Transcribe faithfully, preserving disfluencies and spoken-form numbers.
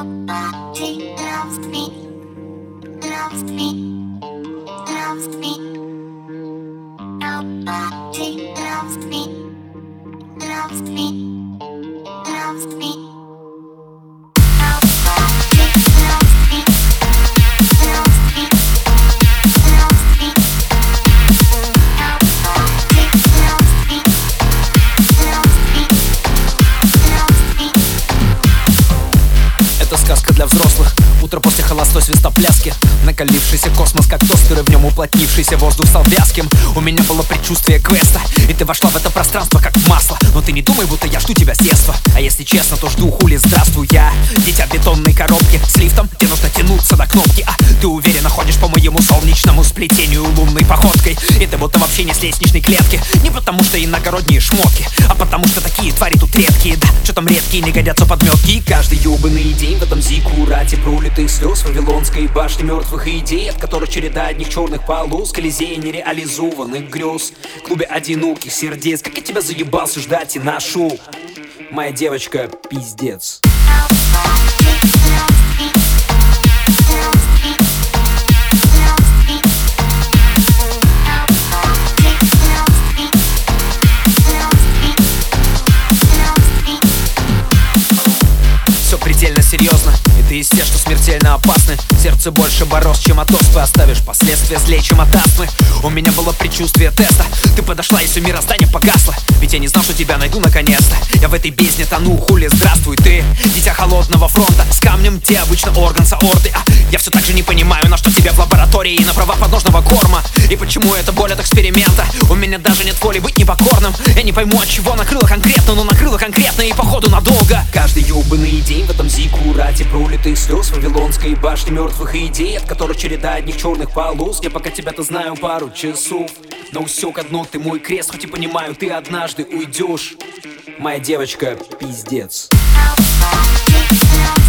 Nobody loves me, loves me, loves me. Nobody loves me, loves me, loves me. Nobody loves me, loves me, loves me, loves me. Nobody loves me, loves me, loves me. Это сказка для взрослых. Утро после холостой свистопляски. Накалившийся космос, как тостеры, в нем уплотнившийся воздух стал вязким. У меня было предчувствие квеста, и ты вошла в это пространство как в масло. Но ты не думай, будто я жду тебя с детства. А если честно, то жду хули, здравствуй, я дитя бетонной коробки с лифтом, где нужно тянуться до кнопки. А ты уверенно ходишь по моему солнечному сплетению лунной походкой. И ты будто вообще не с лестничной клетки. Не потому что иногородние шмотки, а потому что такие твари тут редкие. Да, что там редкие, не годятся подметки. И каждый ёбаный день в этом зиккурате пролитых слез Вавилонской башни мертвых идей, от которых череда одних черных полос, колизея нереализованных грез, в клубе одиноких сердец. Как я тебя заебался ждать и нашел, моя девочка, пиздец. Все предельно серьезно, и ты из тех, что смертельно опасны. Сердце больше бороз, чем от оспы, оставишь последствия злее, чем от астмы. У меня было предчувствие теста, ты подошла и все мироздание погасло. Ведь я не знал, что тебя найду наконец-то. Я в этой бездне тону, хули, здравствуй ты, дитя холодного фронта, с камнем те обычно орган аорты. А я все так же не понимаю, на что тебя в лаборатории, на права подножного корма. И почему это боль от эксперимента? У меня даже нет воли быть непокорным. Я не пойму, от чего накрыло конкретно, но накрыло конкретно и походу надолго. Каждый ёбаный день в этом зиккурате пролитых слез Вавилонской башни мертвых идей, от которых череда одних черных полос. Я пока тебя-то знаю пару часов, но усек одно, ты мой крест. Хоть и понимаю, ты однажды уйдешь, моя девочка, пиздец. Nobody loves